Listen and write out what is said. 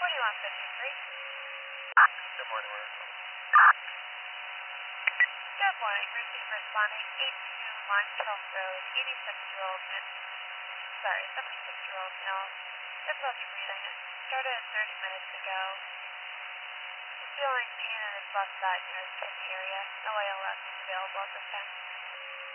4153. Good morning, Mark. Good morning. Receive responding 82 Lime Trail Road, 86-year-old, 76-year-old male. Difficulty breathing. It started 30 minutes ago. Feeling pain in his left side near his kidney area. No ALS is available at this time.